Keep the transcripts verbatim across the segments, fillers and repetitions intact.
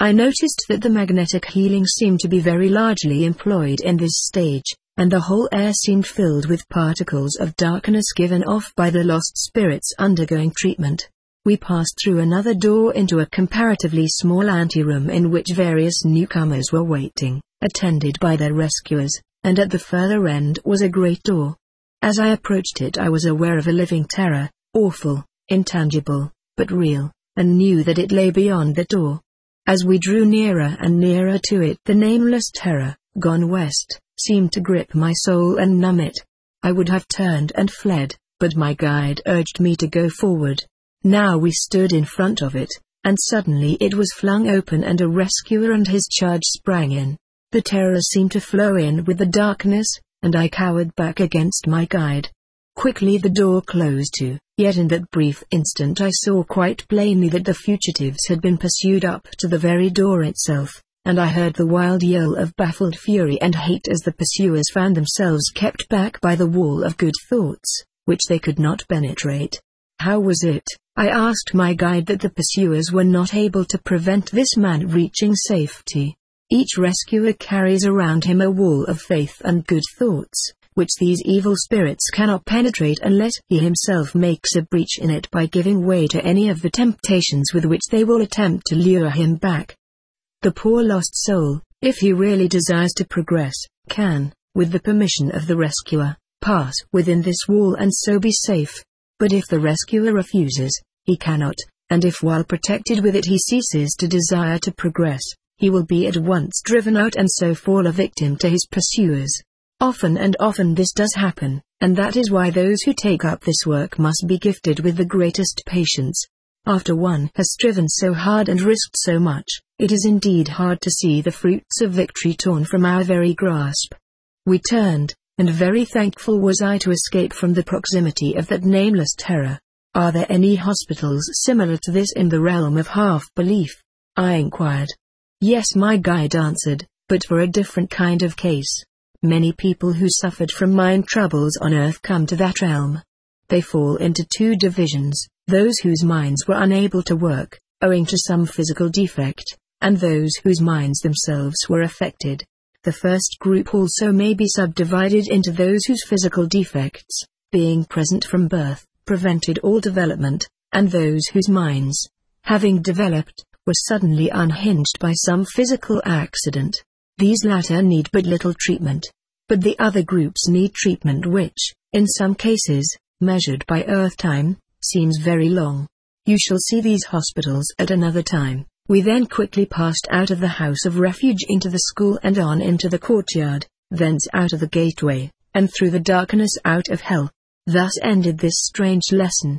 I noticed that the magnetic healing seemed to be very largely employed in this stage, and the whole air seemed filled with particles of darkness given off by the lost spirits undergoing treatment. We passed through another door into a comparatively small anteroom in which various newcomers were waiting, attended by their rescuers, and at the further end was a great door. As I approached it, I was aware of a living terror, awful, intangible, but real, and knew that it lay beyond the door. As we drew nearer and nearer to it, the nameless terror, gone west, seemed to grip my soul and numb it. I would have turned and fled, but my guide urged me to go forward. Now we stood in front of it, and suddenly it was flung open and a rescuer and his charge sprang in. The terror seemed to flow in with the darkness, and I cowered back against my guide. Quickly the door closed to, yet in that brief instant I saw quite plainly that the fugitives had been pursued up to the very door itself, and I heard the wild yell of baffled fury and hate as the pursuers found themselves kept back by the wall of good thoughts, which they could not penetrate. How was it, I asked my guide, that the pursuers were not able to prevent this man reaching safety? Each rescuer carries around him a wall of faith and good thoughts, which these evil spirits cannot penetrate unless he himself makes a breach in it by giving way to any of the temptations with which they will attempt to lure him back. The poor lost soul, if he really desires to progress, can, with the permission of the rescuer, pass within this wall and so be safe. But if the rescuer refuses, he cannot, and if while protected with it he ceases to desire to progress, he will be at once driven out and so fall a victim to his pursuers. Often and often this does happen, and that is why those who take up this work must be gifted with the greatest patience. After one has striven so hard and risked so much, it is indeed hard to see the fruits of victory torn from our very grasp. We turned, and very thankful was I to escape from the proximity of that nameless terror. Are there any hospitals similar to this in the realm of half-belief? I inquired. Yes, my guide answered, but for a different kind of case. Many people who suffered from mind troubles on earth come to that realm. They fall into two divisions, those whose minds were unable to work, owing to some physical defect, and those whose minds themselves were affected. The first group also may be subdivided into those whose physical defects, being present from birth, prevented all development, and those whose minds, having developed, were suddenly unhinged by some physical accident. These latter need but little treatment. But the other groups need treatment which, in some cases, measured by earth time, seems very long. You shall see these hospitals at another time. We then quickly passed out of the house of refuge into the school and on into the courtyard, thence out of the gateway, and through the darkness out of hell. Thus ended this strange lesson.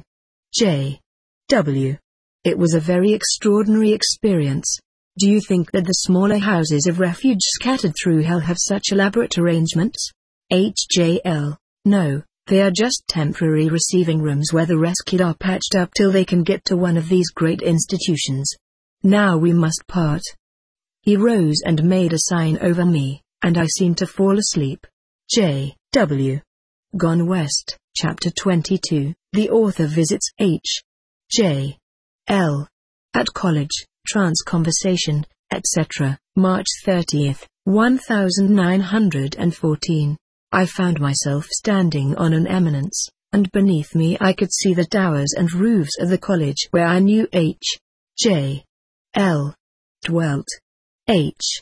J. W. It was a very extraordinary experience. Do you think that the smaller houses of refuge scattered through hell have such elaborate arrangements? H J L. No, they are just temporary receiving rooms where the rescued are patched up till they can get to one of these great institutions. Now we must part. He rose and made a sign over me, and I seemed to fall asleep. J. W. Gone West, Chapter twenty-two. The author visits H. J. L. at college, trance conversation, et cetera, March thirtieth, nineteen fourteen. I found myself standing on an eminence, and beneath me I could see the towers and roofs of the college where I knew H. J. L. dwelt. H.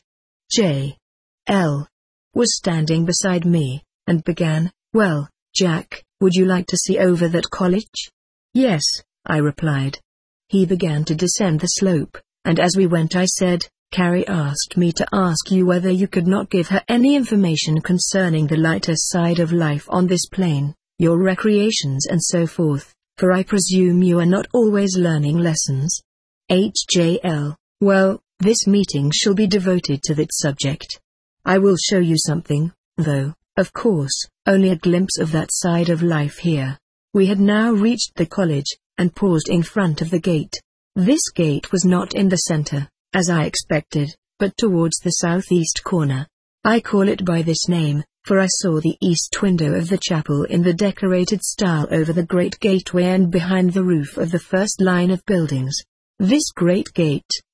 J. L. was standing beside me, and began, "Well, Jack, would you like to see over that college?" "Yes," I replied. He began to descend the slope, and as we went I said, "Carrie asked me to ask you whether you could not give her any information concerning the lighter side of life on this plane, your recreations and so forth, for I presume you are not always learning lessons." H J L. Well, this meeting shall be devoted to that subject. I will show you something, though, of course, only a glimpse of that side of life here. We had now reached the college, and paused in front of the gate. This gate was not in the center, as I expected, but towards the southeast corner. I call it by this name, for I saw the east window of the chapel in the decorated style over the great gateway and behind the roof of the first line of buildings. This great gate,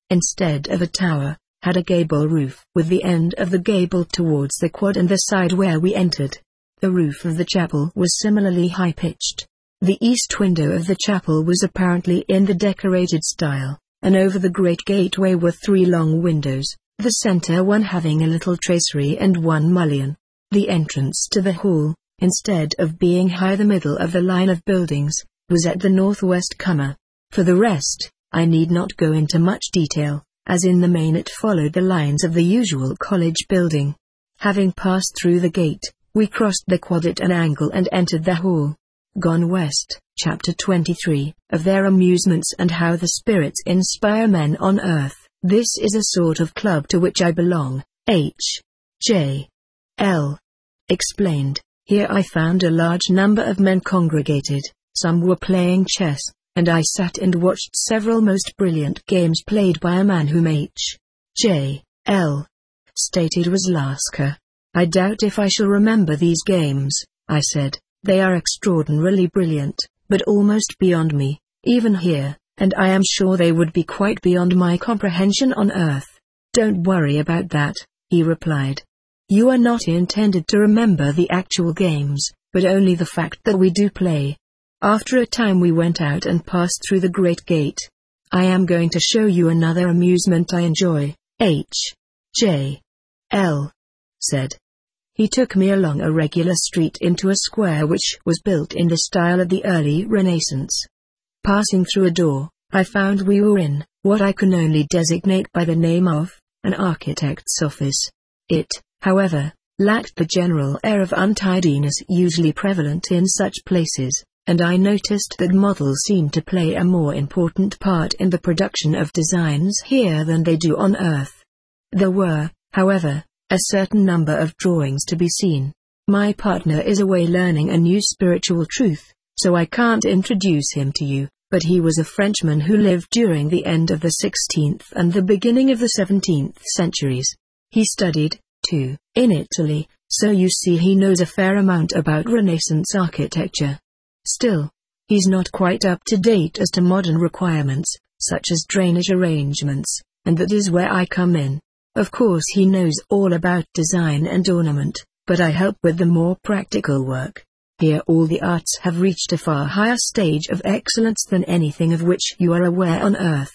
instead of a tower, had a gable roof with the end of the gable towards the quad and the side where we entered. The roof of the chapel was similarly high-pitched. The east window of the chapel was apparently in the decorated style, and over the great gateway were three long windows, the center one having a little tracery and one mullion. The entrance to the hall, instead of being high the middle of the line of buildings, was at the northwest corner. For the rest, I need not go into much detail, as in the main it followed the lines of the usual college building. Having passed through the gate, we crossed the quad at an angle and entered the hall. Gone West, Chapter twenty-three, of their amusements and how the spirits inspire men on earth. This is a sort of club to which I belong, H. J. L. explained. Here I found a large number of men congregated, some were playing chess, and I sat and watched several most brilliant games played by a man whom H. J. L. stated was Lasker. I doubt if I shall remember these games, I said. They are extraordinarily brilliant, but almost beyond me, even here, and I am sure they would be quite beyond my comprehension on earth. Don't worry about that, he replied. You are not intended to remember the actual games, but only the fact that we do play. After a time we went out and passed through the great gate. I am going to show you another amusement I enjoy, H. J. L. said. He took me along a regular street into a square which was built in the style of the early Renaissance. Passing through a door, I found we were in what I can only designate by the name of an architect's office. It, however, lacked the general air of untidiness usually prevalent in such places, and I noticed that models seemed to play a more important part in the production of designs here than they do on earth. There were, however, a certain number of drawings to be seen. My partner is away learning a new spiritual truth, so I can't introduce him to you, but he was a Frenchman who lived during the end of the sixteenth and the beginning of the seventeenth centuries. He studied, too, in Italy, so you see he knows a fair amount about Renaissance architecture. Still, he's not quite up to date as to modern requirements, such as drainage arrangements, and that is where I come in. Of course he knows all about design and ornament, but I help with the more practical work. Here all the arts have reached a far higher stage of excellence than anything of which you are aware on earth.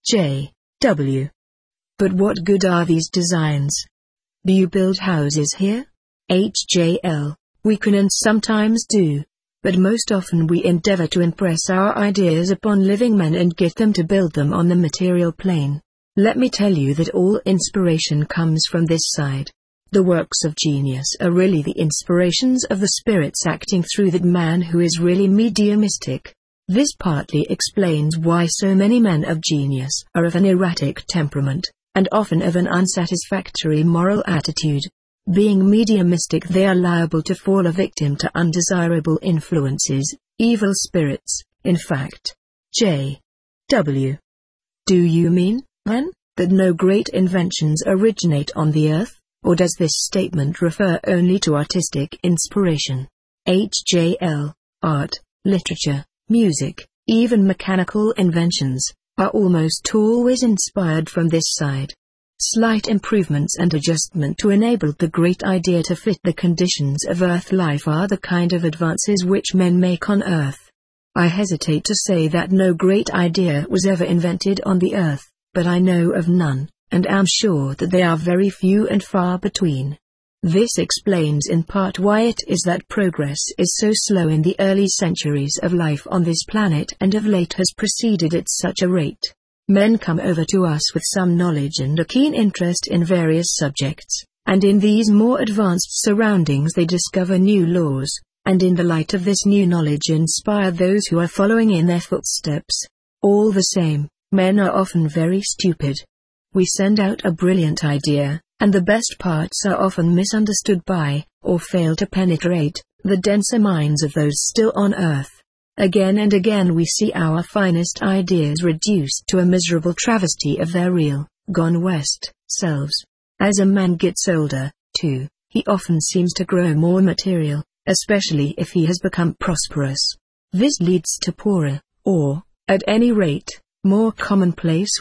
J. W. But what good are these designs? Do you build houses here? H. J. L. We can and sometimes do, but most often we endeavor to impress our ideas upon living men and get them to build them on the material plane. Let me tell you that all inspiration comes from this side. The works of genius are really the inspirations of the spirits acting through that man who is really mediumistic. This partly explains why so many men of genius are of an erratic temperament, and often of an unsatisfactory moral attitude. Being mediumistic, they are liable to fall a victim to undesirable influences, evil spirits, in fact. J. W. Do you mean, then, that no great inventions originate on the earth, or does this statement refer only to artistic inspiration? H. J. L. Art, literature, music, even mechanical inventions, are almost always inspired from this side. Slight improvements and adjustment to enable the great idea to fit the conditions of earth life are the kind of advances which men make on earth. I hesitate to say that no great idea was ever invented on the earth, but I know of none, and am sure that they are very few and far between. This explains in part why it is that progress is so slow in the early centuries of life on this planet and of late has proceeded at such a rate. Men come over to us with some knowledge and a keen interest in various subjects, and in these more advanced surroundings they discover new laws, and in the light of this new knowledge inspire those who are following in their footsteps. All the same, men are often very stupid. We send out a brilliant idea, and the best parts are often misunderstood by, or fail to penetrate, the denser minds of those still on earth. Again and again we see our finest ideas reduced to a miserable travesty of their real, gone west, selves. As a man gets older, too, he often seems to grow more material, especially if he has become prosperous. This leads to poorer, or, at any rate, more commonplace work,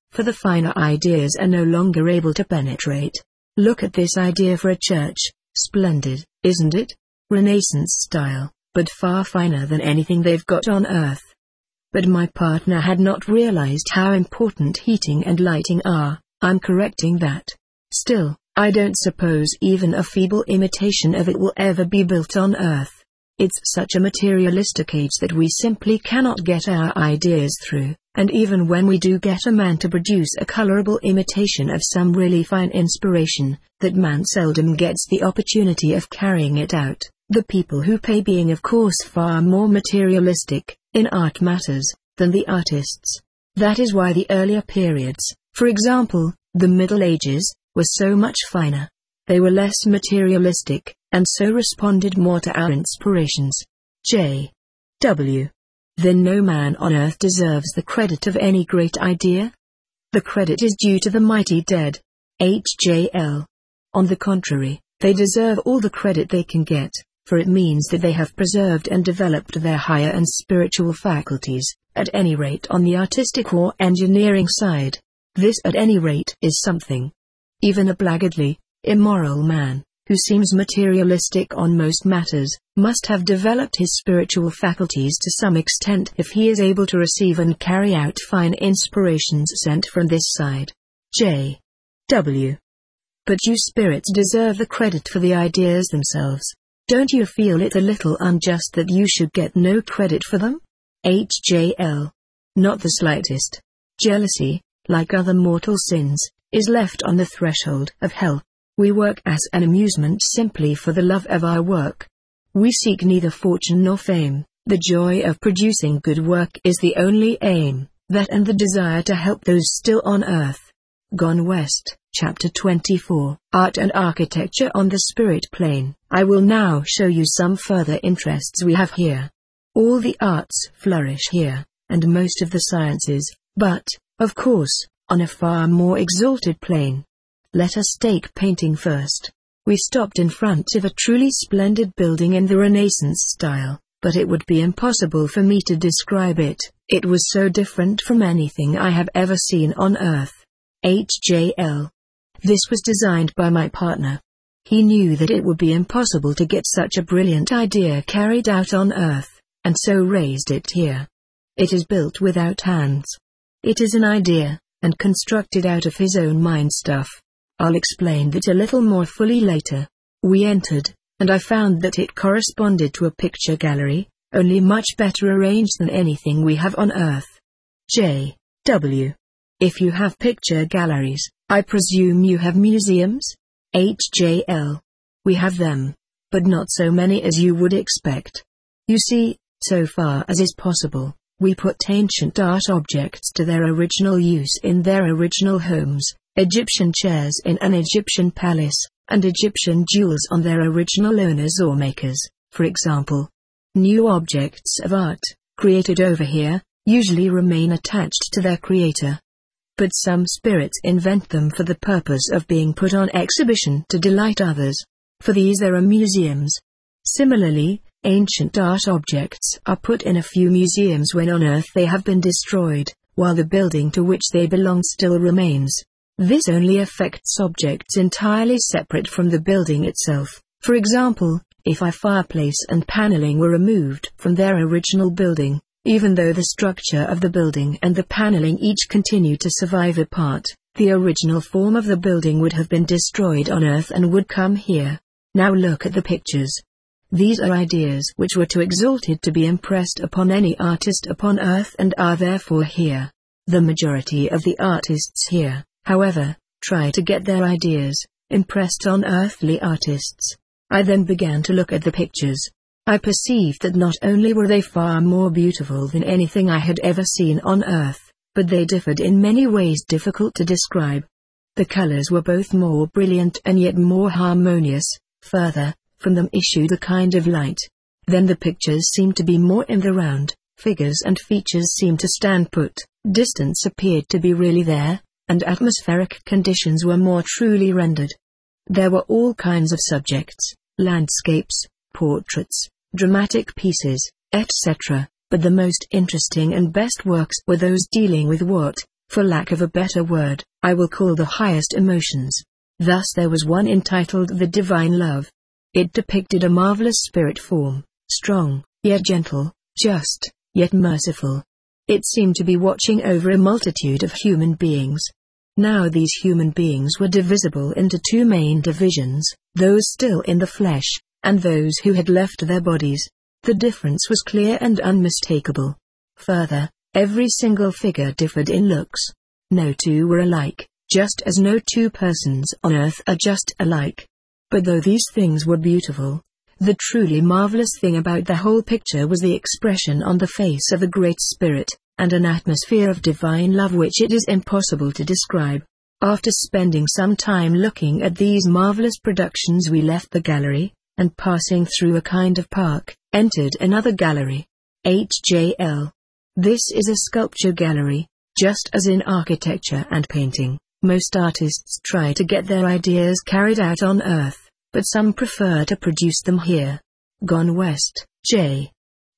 for the finer ideas are no longer able to penetrate. Look at this idea for a church. Splendid, isn't it? Renaissance style, but far finer than anything they've got on Earth. But my partner had not realized how important heating and lighting are. I'm correcting that. Still, I don't suppose even a feeble imitation of it will ever be built on Earth. It's such a materialistic age that we simply cannot get our ideas through, and even when we do get a man to produce a colorable imitation of some really fine inspiration, that man seldom gets the opportunity of carrying it out. The people who pay being of course far more materialistic, in art matters, than the artists. That is why the earlier periods, for example, the Middle Ages, were so much finer. They were less materialistic, and so responded more to our inspirations. J. W. Then no man on earth deserves the credit of any great idea? The credit is due to the mighty dead. H J L. On the contrary, they deserve all the credit they can get, for it means that they have preserved and developed their higher and spiritual faculties, at any rate on the artistic or engineering side. This at any rate is something. Even a blackguardly, immoral man, who seems materialistic on most matters, must have developed his spiritual faculties to some extent if he is able to receive and carry out fine inspirations sent from this side. J. W. But you spirits deserve the credit for the ideas themselves. Don't you feel it a little unjust that you should get no credit for them? H J L. Not the slightest. Jealousy, like other mortal sins, is left on the threshold of hell. We work as an amusement simply for the love of our work. We seek neither fortune nor fame. The joy of producing good work is the only aim, that and the desire to help those still on earth. Gone West, Chapter twenty-four, Art and Architecture on the Spirit Plane. I will now show you some further interests we have here. All the arts flourish here, and most of the sciences, but, of course, on a far more exalted plane. Let us take painting first. We stopped in front of a truly splendid building in the Renaissance style, but it would be impossible for me to describe it, it was so different from anything I have ever seen on Earth. H J L. This was designed by my partner. He knew that it would be impossible to get such a brilliant idea carried out on Earth, and so raised it here. It is built without hands. It is an idea, and constructed out of his own mind stuff. I'll explain that a little more fully later. We entered, and I found that it corresponded to a picture gallery, only much better arranged than anything we have on Earth. J. W. If you have picture galleries, I presume you have museums? H J L. We have them, but not so many as you would expect. You see, so far as is possible, we put ancient art objects to their original use in their original homes, Egyptian chairs in an Egyptian palace, and Egyptian jewels on their original owners or makers, for example. New objects of art, created over here, usually remain attached to their creator. But some spirits invent them for the purpose of being put on exhibition to delight others. For these there are museums. Similarly, ancient art objects are put in a few museums when on Earth they have been destroyed, while the building to which they belong still remains. This only affects objects entirely separate from the building itself. For example, if a fireplace and paneling were removed from their original building, even though the structure of the building and the paneling each continue to survive apart, the original form of the building would have been destroyed on Earth and would come here. Now look at the pictures. These are ideas which were too exalted to be impressed upon any artist upon Earth and are therefore here. The majority of the artists here, however, try to get their ideas impressed on earthly artists. I then began to look at the pictures. I perceived that not only were they far more beautiful than anything I had ever seen on Earth, but they differed in many ways difficult to describe. The colors were both more brilliant and yet more harmonious. Further, from them issued a kind of light. Then the pictures seemed to be more in the round, figures and features seemed to stand put, distance appeared to be really there, and atmospheric conditions were more truly rendered. There were all kinds of subjects, landscapes, portraits, dramatic pieces, et cetera, but the most interesting and best works were those dealing with what, For lack of a better word, I will call the highest emotions. Thus there was one entitled The Divine Love. It depicted a marvelous spirit form, strong, yet gentle, just, yet merciful. It seemed to be watching over a multitude of human beings. Now these human beings were divisible into two main divisions, those still in the flesh, and those who had left their bodies. The difference was clear and unmistakable. Further, every single figure differed in looks. No two were alike, just as no two persons on earth are just alike. But though these things were beautiful, the truly marvelous thing about the whole picture was the expression on the face of a great spirit, and an atmosphere of divine love which it is impossible to describe. After spending some time looking at these marvelous productions, we left the gallery, and passing through a kind of park, entered another gallery. H J L. This is a sculpture gallery. Just as in architecture and painting, most artists try to get their ideas carried out on earth, but some prefer to produce them here. Gone West, J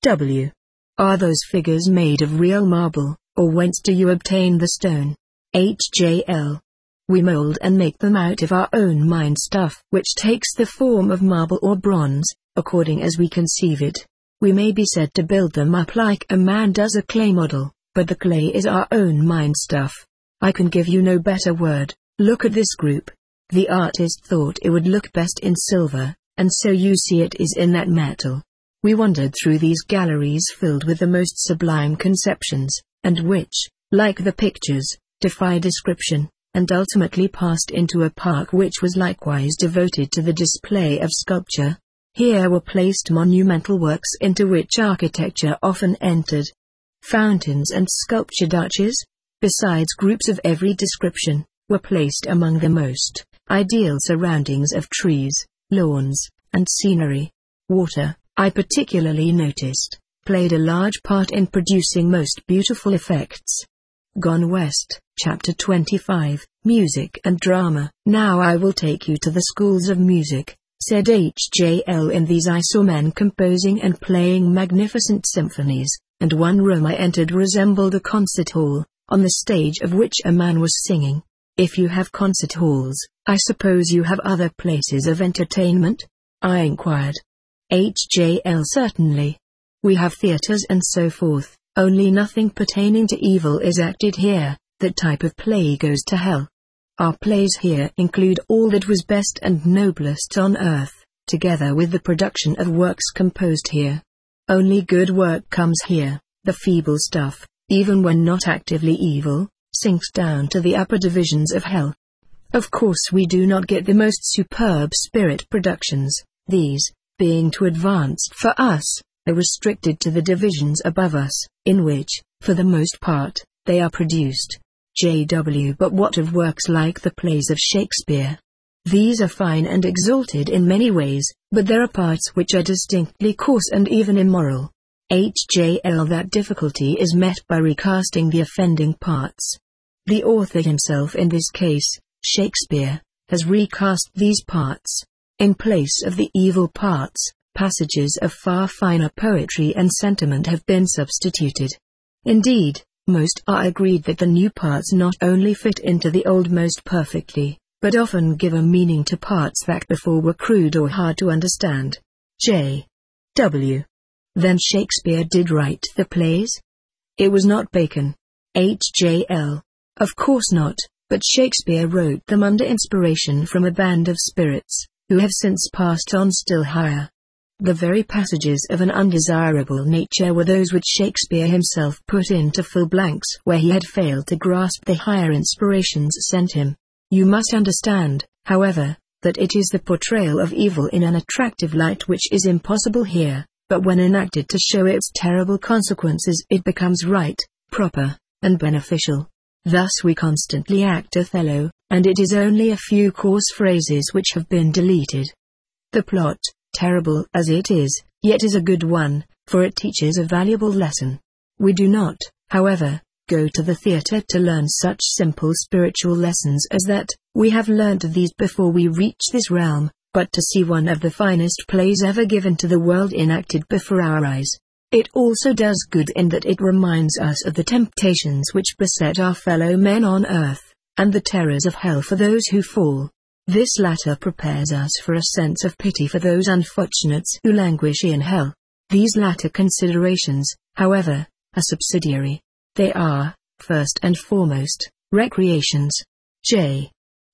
W Are those figures made of real marble, or whence do you obtain the stone? H J L. We mold and make them out of our own mind stuff, which takes the form of marble or bronze, according as we conceive it. We may be said to build them up like a man does a clay model, but the clay is our own mind stuff. I can give you no better word. Look at this group. The artist thought it would look best in silver, and so you see it is in that metal. We wandered through these galleries filled with the most sublime conceptions, and which, like the pictures, defy description, and ultimately passed into a park which was likewise devoted to the display of sculpture. Here were placed monumental works into which architecture often entered. Fountains and sculptured arches, besides groups of every description, were placed among the most ideal surroundings of trees, lawns, and scenery. Water, I particularly noticed, played a large part in producing most beautiful effects. Gone West, Chapter twenty-five, Music and Drama. Now I will take you to the schools of music, said H J L In these I saw men composing and playing magnificent symphonies, and one room I entered resembled a concert hall, on the stage of which a man was singing. If you have concert halls, I suppose you have other places of entertainment? I inquired. H J L Certainly. We have theaters and so forth, only nothing pertaining to evil is acted here. That type of play goes to hell. Our plays here include all that was best and noblest on earth, together with the production of works composed here. Only good work comes here. The feeble stuff, even when not actively evil, sinks down to the upper divisions of hell. Of course we do not get the most superb spirit productions. These, being too advanced for us, are restricted to the divisions above us, in which, for the most part, they are produced. J W But what of works like the plays of Shakespeare? These are fine and exalted in many ways, but there are parts which are distinctly coarse and even immoral. H J L That difficulty is met by recasting the offending parts. The author himself, in this case, Shakespeare, has recast these parts. In place of the evil parts, passages of far finer poetry and sentiment have been substituted. Indeed, most are agreed that the new parts not only fit into the old most perfectly, but often give a meaning to parts that before were crude or hard to understand. J W Then Shakespeare did write the plays? It was not Bacon. H J L Of course not, but Shakespeare wrote them under inspiration from a band of spirits, who have since passed on still higher. The very passages of an undesirable nature were those which Shakespeare himself put in to fill blanks where he had failed to grasp the higher inspirations sent him. You must understand, however, that it is the portrayal of evil in an attractive light which is impossible here, but when enacted to show its terrible consequences it becomes right, proper, and beneficial. Thus we constantly act Othello, and it is only a few coarse phrases which have been deleted. The plot, terrible as it is, yet is a good one, for it teaches a valuable lesson. We do not, however, go to the theatre to learn such simple spiritual lessons as that. We have learnt these before we reach this realm, but to see one of the finest plays ever given to the world enacted before our eyes. It also does good in that it reminds us of the temptations which beset our fellow men on earth, and the terrors of hell for those who fall. This latter prepares us for a sense of pity for those unfortunates who languish in hell. These latter considerations, however, are subsidiary. They are, first and foremost, recreations. J.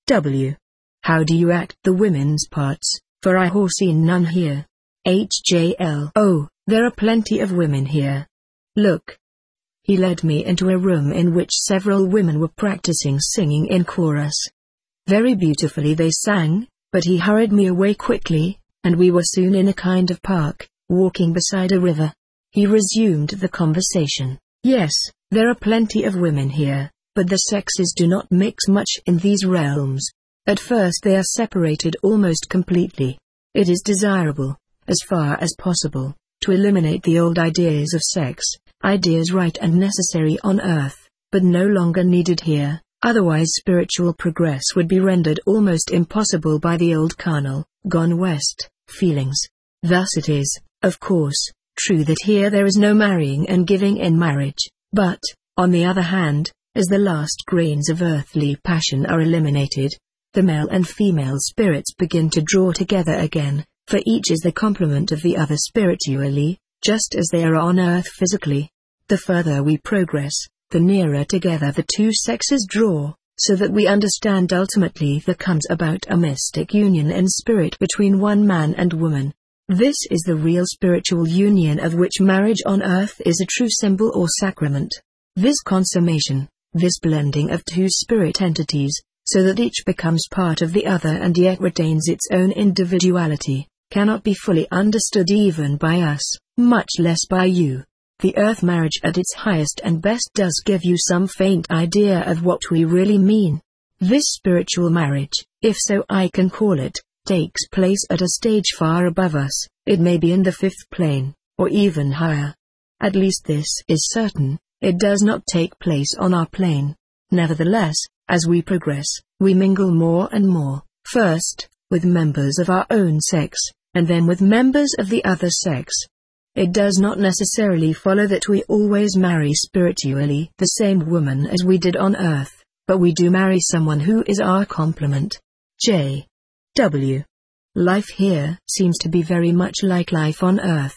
W. How do you act the women's parts, for I have seen none here? H J L. Oh, there are plenty of women here. Look. He led me into a room in which several women were practicing singing in chorus. Very beautifully they sang, but he hurried me away quickly, and we were soon in a kind of park, walking beside a river. He resumed the conversation. Yes, there are plenty of women here, but the sexes do not mix much in these realms. At first they are separated almost completely. It is desirable, as far as possible, to eliminate the old ideas of sex, ideas right and necessary on earth, but no longer needed here, otherwise spiritual progress would be rendered almost impossible by the old carnal, gone west, feelings. Thus it is, of course, true that here there is no marrying and giving in marriage, but, on the other hand, as the last grains of earthly passion are eliminated, the male and female spirits begin to draw together again, for each is the complement of the other spiritually, just as they are on earth physically. The further we progress, the nearer together the two sexes draw, so that we understand ultimately there comes about a mystic union in spirit between one man and woman. This is the real spiritual union of which marriage on earth is a true symbol or sacrament. This consummation, this blending of two spirit entities, so that each becomes part of the other and yet retains its own individuality, cannot be fully understood even by us, much less by you. The earth marriage at its highest and best does give you some faint idea of what we really mean. This spiritual marriage, if so I can call it, takes place at a stage far above us. It may be in the fifth plane, or even higher. At least this is certain, it does not take place on our plane. Nevertheless, as we progress, we mingle more and more, first, with members of our own sex, and then with members of the other sex. It does not necessarily follow that we always marry spiritually the same woman as we did on earth, but we do marry someone who is our complement. J. W. Life here seems to be very much like life on earth.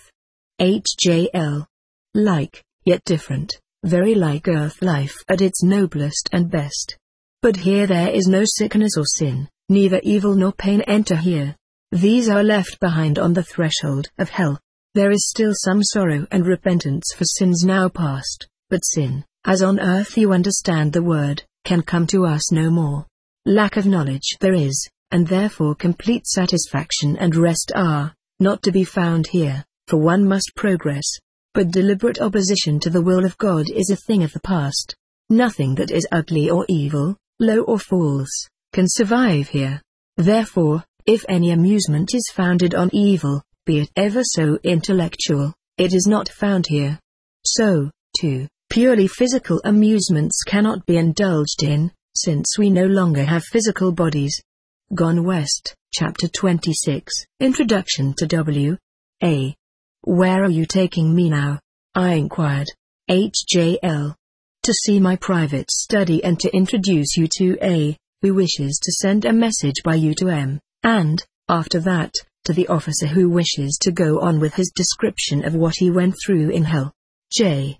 H J L. Like, yet different, very like earth life at its noblest and best. But here there is no sickness or sin, neither evil nor pain enter here. These are left behind on the threshold of hell. There is still some sorrow and repentance for sins now past, but sin, as on earth you understand the word, can come to us no more. Lack of knowledge there is, and therefore complete satisfaction and rest are not to be found here, for one must progress. But deliberate opposition to the will of God is a thing of the past. Nothing that is ugly or evil, low or false, can survive here. Therefore, if any amusement is founded on evil, be it ever so intellectual, it is not found here. So, too, purely physical amusements cannot be indulged in, since we no longer have physical bodies. Gone West, Chapter twenty-six, Introduction to W. A. Where are you taking me now? I inquired. H J L. To see my private study and to introduce you to A, who wishes to send a message by you to M, and, after that, to the officer who wishes to go on with his description of what he went through in hell. J.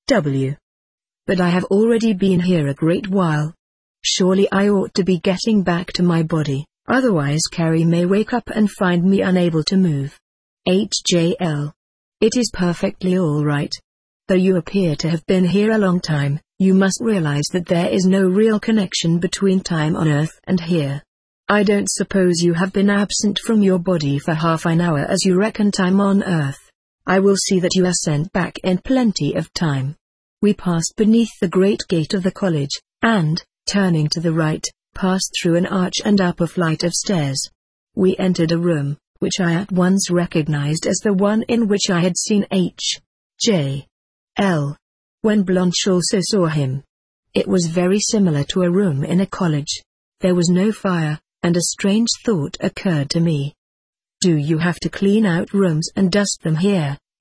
W. But I have already been here a great while. Surely I ought to be getting back to my body, otherwise Carrie may wake up and find me unable to move. H J L. It is perfectly all right. Though you appear to have been here a long time, you must realize that there is no real connection between time on earth and here. I don't suppose you have been absent from your body for half an hour as you reckon time on earth. I will see that you are sent back in plenty of time. We passed beneath the great gate of the college, and, turning to the right, passed through an arch and up a flight of stairs. We entered a room, which I at once recognized as the one in which I had seen H. J. L. when Blanche also saw him. It was very similar to a room in a college. There was no fire, and a strange thought occurred to me. Do you have to clean out rooms and dust them here,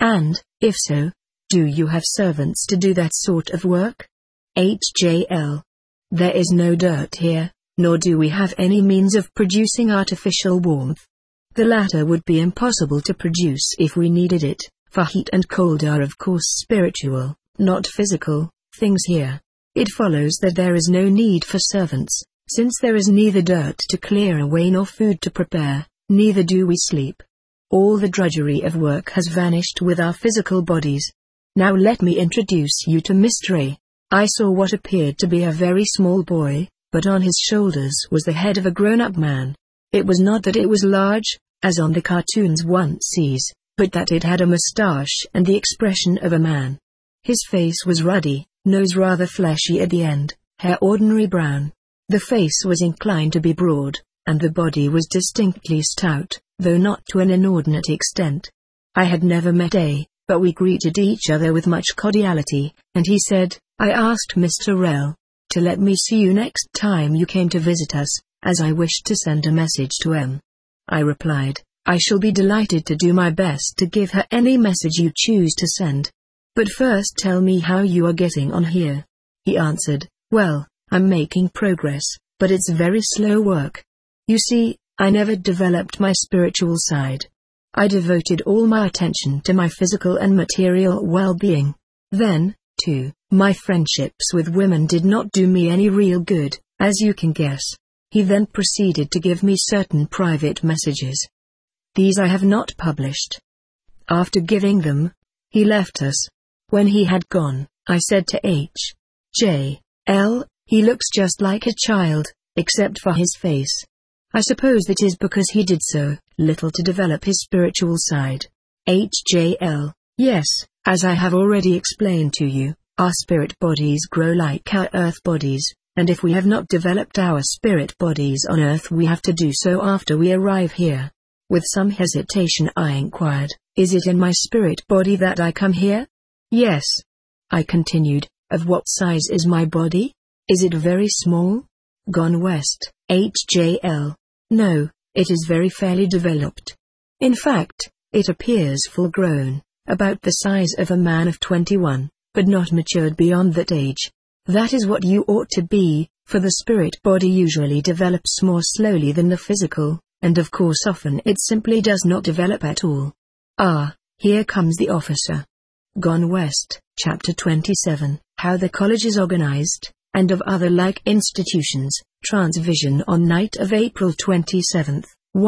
And, if so, do you have servants to do that sort of work? H J L. There is no dirt here, nor do we have any means of producing artificial warmth. The latter would be impossible to produce if we needed it, for heat and cold are of course spiritual, not physical, things here. It follows that there is no need for servants, since there is neither dirt to clear away nor food to prepare, neither do we sleep. All the drudgery of work has vanished with our physical bodies. Now let me introduce you to Mister A. I saw what appeared to be a very small boy, but on his shoulders was the head of a grown-up man. It was not that it was large, as on the cartoons one sees, but that it had a moustache and the expression of a man. His face was ruddy, nose rather fleshy at the end, hair ordinary brown. The face was inclined to be broad, and the body was distinctly stout, though not to an inordinate extent. I had never met A, but we greeted each other with much cordiality, and he said, I asked Mister L to let me see you next time you came to visit us, as I wished to send a message to M. I replied, I shall be delighted to do my best to give her any message you choose to send. But first tell me how you are getting on here. He answered, well, I'm making progress, but it's very slow work. You see, I never developed my spiritual side. I devoted all my attention to my physical and material well-being. Then, too, my friendships with women did not do me any real good, as you can guess. He then proceeded to give me certain private messages. These I have not published. After giving them, he left us. When he had gone, I said to H J L, he looks just like a child, except for his face. I suppose it is because he did so little to develop his spiritual side. H J L, yes, as I have already explained to you, our spirit bodies grow like our earth bodies, and if we have not developed our spirit bodies on earth we have to do so after we arrive here. With some hesitation I inquired, is it in my spirit body that I come here? Yes. I continued, of what size is my body? Is it very small? Gone west, H J L. No, it is very fairly developed. In fact, it appears full-grown, about the size of a man of twenty-one, but not matured beyond that age. That is what you ought to be, for the spirit body usually develops more slowly than the physical, and of course often it simply does not develop at all. Ah, here comes the officer. Gone West, Chapter twenty-seven, How the College is Organized, and of Other Like Institutions, Transvision on night of April twenty-seventh,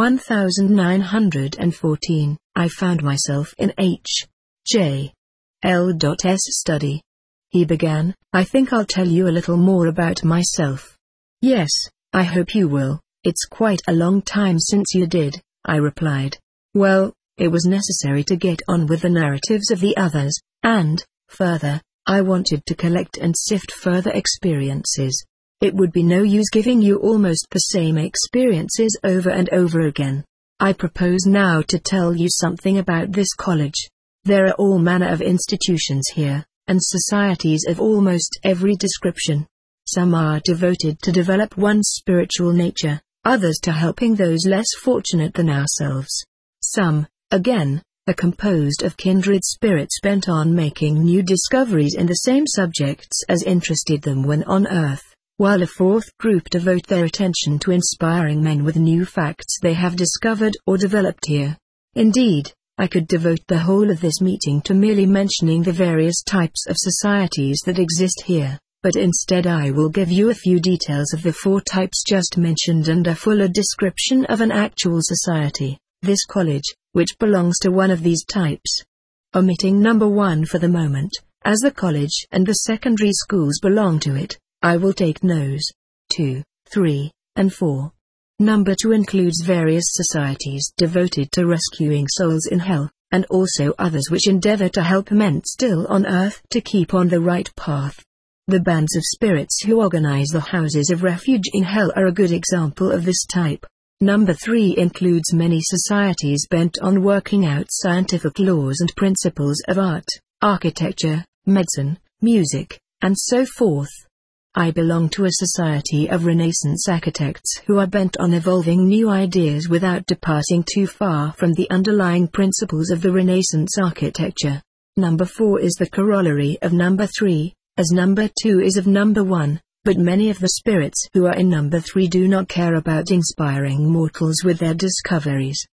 nineteen fourteen, I found myself in H J L's study. He began, I think I'll tell you a little more about myself. Yes, I hope you will, it's quite a long time since you did, I replied. Well, it was necessary to get on with the narratives of the others, and, further, I wanted to collect and sift further experiences. It would be no use giving you almost the same experiences over and over again. I propose now to tell you something about this college. There are all manner of institutions here, and societies of almost every description. Some are devoted to develop one's spiritual nature, others to helping those less fortunate than ourselves. Some, again, are composed of kindred spirits bent on making new discoveries in the same subjects as interested them when on earth, while a fourth group devote their attention to inspiring men with new facts they have discovered or developed here. Indeed, I could devote the whole of this meeting to merely mentioning the various types of societies that exist here, but instead I will give you a few details of the four types just mentioned and a fuller description of an actual society, this college, which belongs to one of these types. Omitting number one for the moment, as the college and the secondary schools belong to it, I will take nos. two, three, and four. Number two includes various societies devoted to rescuing souls in hell, and also others which endeavor to help men still on earth to keep on the right path. The bands of spirits who organize the houses of refuge in hell are a good example of this type. Number three includes many societies bent on working out scientific laws and principles of art, architecture, medicine, music, and so forth. I belong to a society of Renaissance architects who are bent on evolving new ideas without departing too far from the underlying principles of the Renaissance architecture. Number four is the corollary of number three, as number two is of number one, but many of the spirits who are in number three do not care about inspiring mortals with their discoveries.